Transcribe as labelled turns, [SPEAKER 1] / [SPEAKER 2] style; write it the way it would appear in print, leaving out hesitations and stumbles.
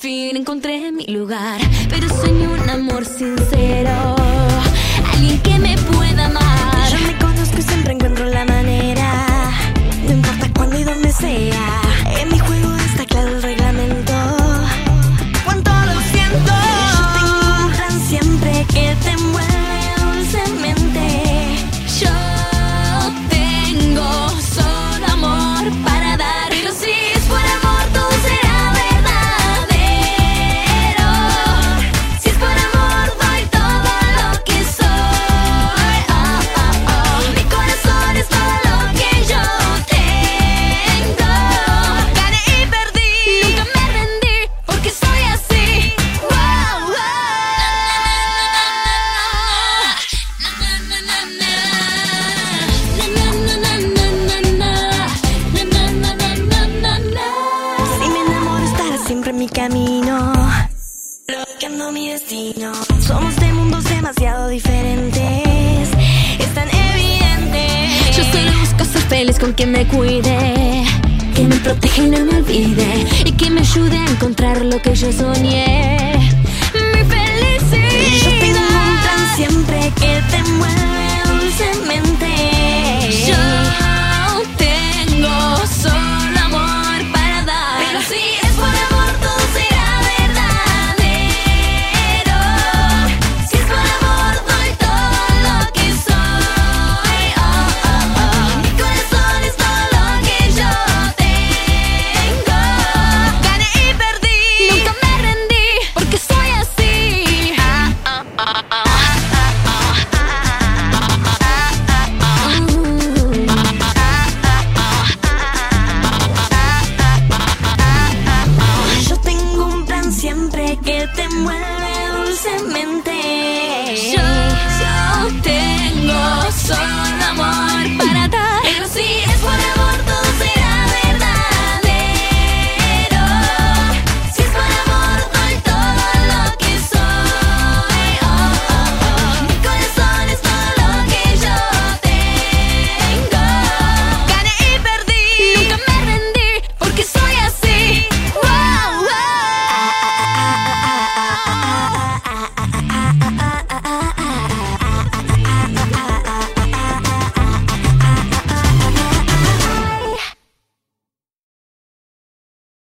[SPEAKER 1] fin encontré mi lugar, pero sueño un amor sincero, alguien que me pueda amar.
[SPEAKER 2] Yo me conozco y siempre encuentro la manera, no importa cuándo y dónde sea. En mi juego está claro el reglamento. Cuánto lo siento. Yo tengo un plan siempre que te envuelve dulcemente.
[SPEAKER 1] Yo tengo solo amor para dar, pero si es por amor todo será verdadero. Si es por amor doy todo lo que soy. Oh, oh, oh. Mi corazón es todo lo que yo tengo. Gané y perdí, nunca me rendí, porque soy así. Wow, wow.
[SPEAKER 2] Si me enamoro estará siempre en mi camino, bloqueando mi destino. Somos de mundos demasiado diferentes, es tan evidente.
[SPEAKER 1] Yo solo busco ser feliz con quien me cuide, que me proteja y no me olvide, y que me ayude a encontrar lo que yo soñé, mi felicidad.
[SPEAKER 2] Yo tengo